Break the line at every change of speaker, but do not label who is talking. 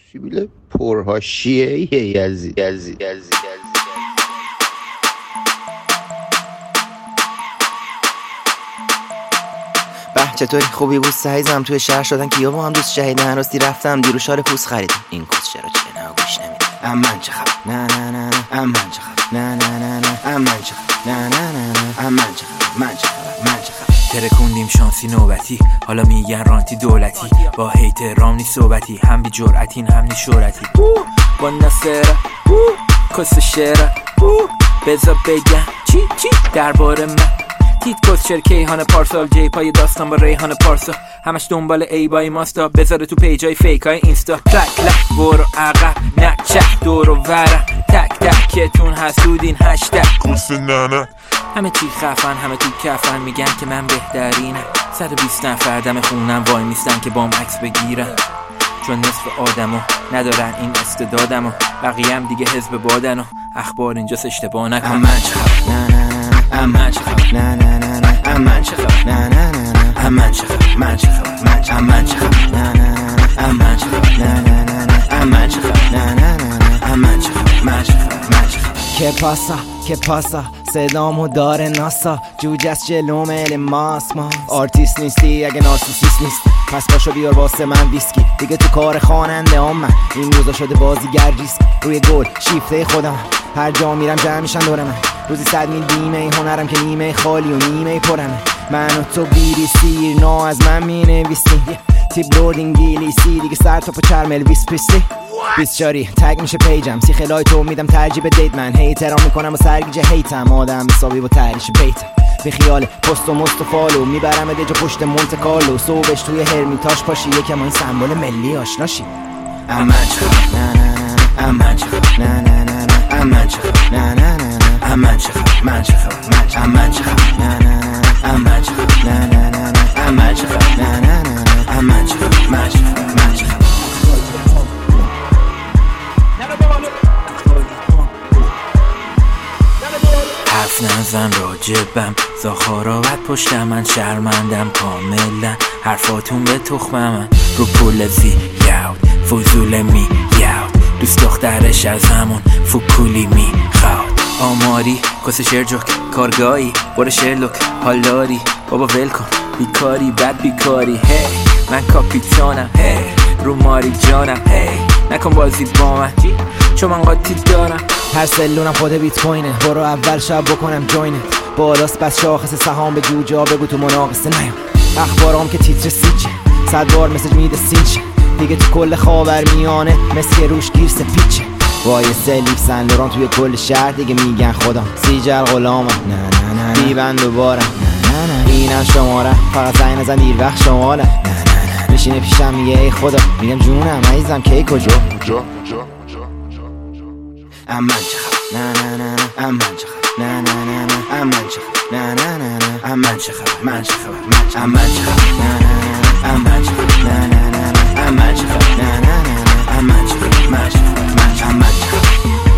سیبیل پرهاشیه یزی
چطوری خوبی بود سعیزم؟ توی شهر شدن کیا با هم دوست شهیدن. راستی رفتم دیرو شال پوست خریدم. این کوس چرا چه نه گوش نمیده. امن چه خبر؟ نه نه نه نه. امن چه خبر؟ نه نه نه نه. امن چه خبر؟ نه نه نه نه. امن چه خبر؟ من چه خبر؟ من چه خبر؟
ترکوندیم شانسی نوبتی، حالا میگن رانتی دولتی. با هیت رام نی صحبتی، هم بی جرعتین هم نی شورتی. با نصره کس شعره بذار بگم چی درباره من. تیت کس کیهان پارسال جی پای داستان با ریحان پارسا. همش دنبال ای بای ماستا، بذاره تو پیجای فیک های اینستا. تک لک برو عقب نچه دور و ورم، تک تکتون حسودین هشتگ
کس ننه.
همه چی خفن همه تو کفن، میگن که من بهترینم. 120 نفر دم خونم وای میستن که بام عکس بگیرن، چون نصف آدمو ندارن این استعدادمو. بقیه هم دیگه حزب بادن و اخبار اینجاست اشتباه نکن.
امن چه خبر؟ نه نه نه. امن چه خبر؟ نه نه نه نه. امن چه خبر؟ نه نه نه نه. امن چه خبر؟ من چه خبر؟ من چه امن چه خبر؟ نه نه نه نه. امن چه خبر؟ نه نه نه نه. امن چه خبر؟ نه نه نه نه. امن چه خبر؟ من چه خبر؟ من چه خبر؟ که پاسا صدامو داره ناسا، جوجه از جلوم الماس ما. آرتیست نیستی اگه نارسیسیست نیست، پس باشو بیار واسه من ویسکی. دیگه تو کار خواننده هم من این روزا شده بازیگر ریسک. روی گل شیفته خودم، هر جا میرم جمع میشن دور من. روزی 100 میل بیمه هنرم که نیمه خالی و نیمه پرمه. من و تو بیری سیر نا از من مینویسی، تیپ لورد انگلیسی دیگه سر تا پا چرم الویس پریسلی. 24 تگ میشه پیجم، سی خلای تو میدم ترجیح به دیت. من هیترام میکنم و سرگیجه هیتم، آدم حسابی با تحریش بیتم. به خیال پست و مست و فالو میبرم دیجا پشت مونت کارلو. صبحش توی هرمیتاش پاشی یکم این سمبل ملی آشناشی. امن چه خبر؟ نه نه نه. امن چه خبر؟ نه نه نه نه. امن چه خبر؟ نه نه نه نه. امن چه خبر؟ من چه خبر؟ من چه امن چه خبر؟ نه نه نه. امن چه خبر؟ نه نه نه نه. امن چه خبر؟ نه نه نه نه. امن چه خبر؟ من چه خبر؟ من چه خبر؟
حرف نزن راجبم، زاخاراوت پشت من شرمندم کاملا. حرفاتون به تخم من رو پول زیاد فضول می یاد. دوست دخترش از همون فکولی می خواد. آماری کس شرجک کارگاهی برو شرلوک حالاری. بابا ول کن بیکاری بد بیکاری. هی من کاپیتانم، هی رو ماری جانم. هی نکن بازی با من چون من قاطی دارم.
هر سلونم خود بیت کوینه، برو اول شب بکنم جوینه. بالاست بس شاخص سهام به جوجه ها، بگو تو مناقصه نیام. اخبارام که تیتر سیچه، 100 بار مسیج میده سینچه. دیگه تو کل خاور میانه مثل روش گیر سپیچه. وای سلیف سن لوران توی کل شهر دیگه میگن خودم سیجل غلامم. نه نه نه میبند دوباره. نه نه نه اینم شماره، فقط زنگ نزن دیر وقت شماله. نه نه نه میشینه پیشم میگه ای خدا، میگم جونم عزیزم کی کجا. امن چه خبر؟ نه نه نه نه. امن چه خبر؟ نه نه نه نه. امن چه خبر؟ نه نه نه نه. امن چه خبر؟ من چه خبر؟ من چه امن چه خبر؟ نه نه نه نه. امن چه خبر؟ نه نه نه نه. امن چه خبر؟ نه نه نه نه. امن چه خبر؟ من چه خبر؟ من چه امن چه خبر؟